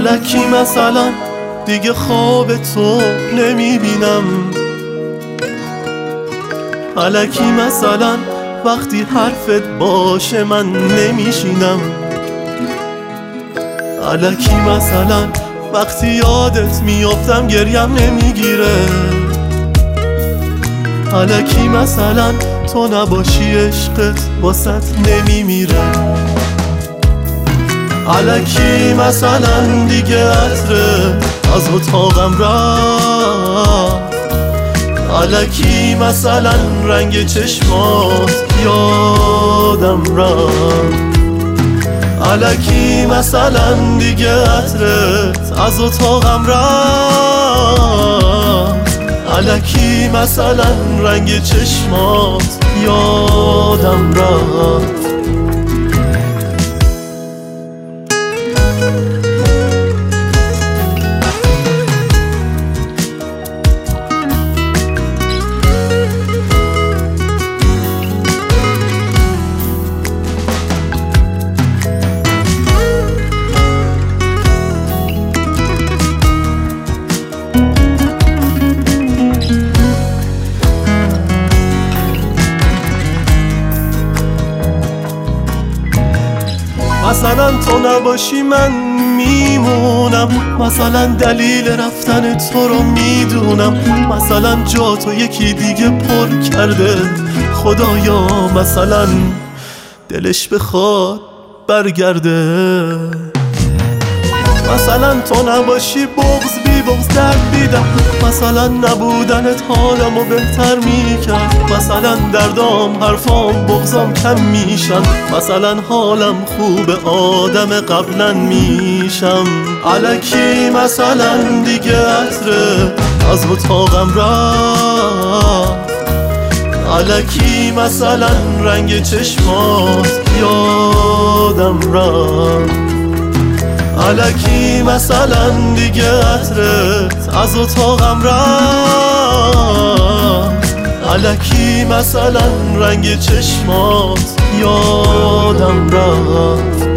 الکی مثلا دیگه خواب تو نمیبینم، الکی مثلا وقتی حرفت باشه من نمیشینم، الکی مثلا وقتی یادت میافتم گریم نمیگیره، الکی مثلا تو نباشی عشقت واسط نمیمیره، الکی مثلا دیگه عطرت از اتاقم رفت، الکی مثلا رنگ چشمات یادم رفت، الکی مثلا دیگه عطرت از اتاقم رفت، الکی مثلا رنگ چشمات یادم رفت. مثلا تو نباشی من میمونم، مثلا دلیل رفتن تو رو میدونم، مثلا جا تو یکی دیگه پر کرده خدایا، مثلا دلش بخواد برگرده، مثلا تو نباشی بغض بی بغض درد دیدم، مثلا نبودنت حالمو بهتر میکرد، مثلا دردام حرفام بغضام کم میشن، مثلا حالم خوب آدم قبلا میشم، الکی مثلا دیگه عطره از اتاقم رفت، الکی مثلا رنگ چشمات یادم رفت، الکی مثلا دیگه عطرت از اتاقم رفت، الکی مثلا رنگ چشمات یادم رفت.